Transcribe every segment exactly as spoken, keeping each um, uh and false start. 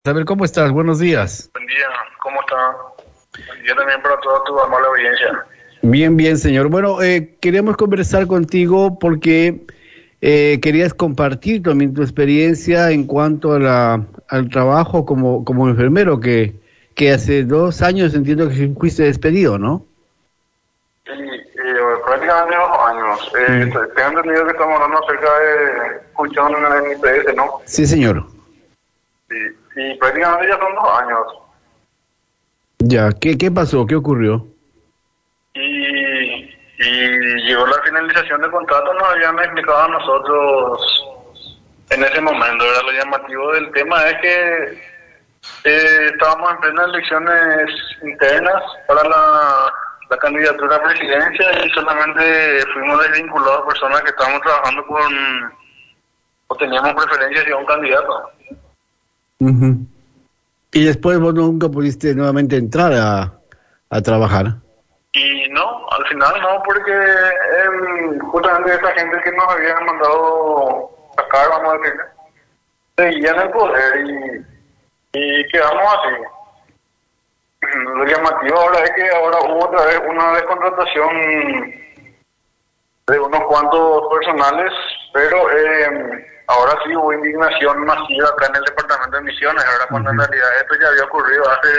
A ver, ¿cómo estás? Buenos días. Buen día, ¿cómo está? Buen día también para toda tu amable audiencia. Bien, bien, señor. Bueno, eh, queríamos conversar contigo porque eh, querías compartir también tu experiencia en cuanto a la, al trabajo como, como enfermero, que, que hace dos años entiendo que fuiste despedido, ¿no? Sí, eh, prácticamente dos años. Eh, Mm. Tengo entendido que estamos hablando acerca de función en el I P S, ¿no? Sí, señor. Sí, y prácticamente ya son dos años. Ya, ¿qué, qué pasó? ¿Qué ocurrió? Y, y llegó la finalización del contrato, nos habían explicado a nosotros en ese momento. Era lo llamativo del tema es que eh, estábamos en plenas elecciones internas para la, la candidatura a presidencia y solamente fuimos desvinculados personas que estábamos trabajando con o teníamos preferencias hacia un candidato. Ujú. Y después vos nunca pudiste nuevamente entrar a, a trabajar. Y no, al final no, porque eh, justamente esa gente que nos había mandado sacar, vamos a decir, seguía en el poder y, y quedamos así. Lo llamativo ahora es que ahora hubo otra vez una descontratación de unos cuantos personales, pero eh, ahora sí hubo indignación masiva acá en el departamento de Misiones, ahora cuando en Ujú. realidad esto ya había ocurrido hace,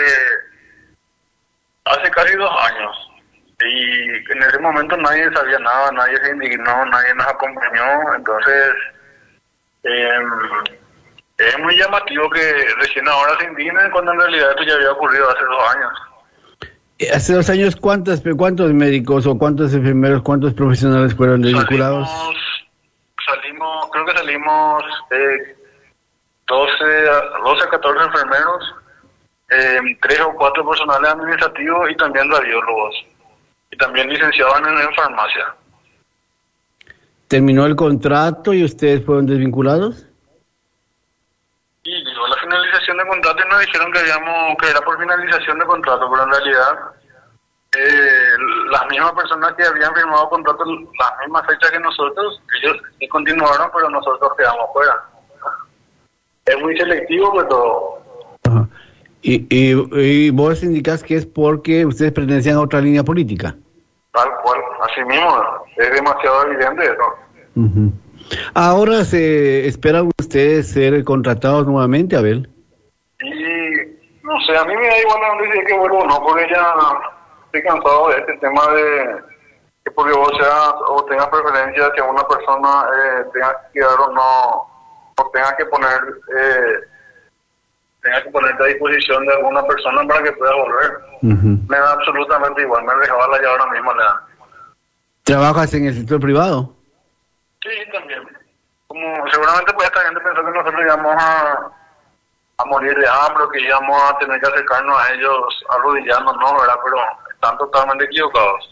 hace casi dos años. Y en ese momento nadie sabía nada, nadie se indignó, nadie nos acompañó, entonces eh, es muy llamativo que recién ahora se indignen cuando en realidad esto ya había ocurrido hace dos años. Eh, Hace dos años, ¿cuántas, ¿cuántos médicos o cuántos enfermeros, cuántos profesionales fueron desvinculados? Salimos, salimos, creo que salimos eh, doce, a- doce a catorce enfermeros, eh, tres o cuatro personales administrativos y también radiólogos. Y también licenciados en, en farmacia. ¿Terminó el contrato y ustedes fueron desvinculados? Y llegó la finalización de contrato y nos dijeron que habíamos que era por finalización de contrato, pero en realidad eh, las mismas personas que habían firmado contrato las mismas fechas que nosotros, ellos sí continuaron, pero nosotros quedamos fuera. Es muy selectivo, pero Ajá. Y, y, y vos indicás que es porque ustedes pertenecían a otra línea política. tal cual, así mismo, es demasiado evidente eso. Ujú. Ahora se esperan ustedes ser contratados nuevamente, Abel. Y no sé, a mí me da igual a dónde dice que vuelvo o no, porque ya estoy cansado de este tema de que porque vos seas o tengas preferencia hacia una persona, eh, tengas que quedar o no, o tengas que poner, eh, tengas que ponerte a disposición de alguna persona para que pueda volver. Ujú. Me da absolutamente igual, me dejaba la ya ahora mismo le da. ¿Trabajas en el sector privado? Sí, también. Como seguramente pues esta gente pensó que nosotros íbamos a, a morir de hambre, que íbamos a tener que acercarnos a ellos arrodillando, no, ¿verdad? Pero están totalmente equivocados.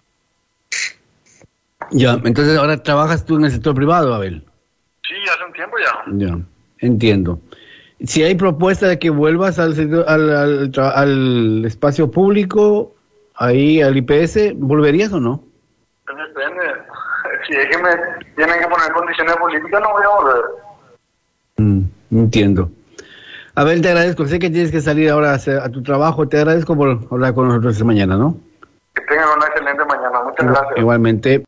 Ya, entonces ahora trabajas tú en el sector privado, Abel. Sí, hace un tiempo ya. Ya, entiendo. Si hay propuesta de que vuelvas al, sector- al, al, tra- al espacio público, ahí al I P S, ¿volverías o no? Depende. Si es que me tienen que poner condiciones políticas, no voy a volver. Mm, entiendo. Abel, te agradezco. Sé que tienes que salir ahora a, hacer- a tu trabajo. Te agradezco por hablar con nosotros esta mañana, ¿no? Que tengan una excelente mañana. Muchas gracias. Igualmente.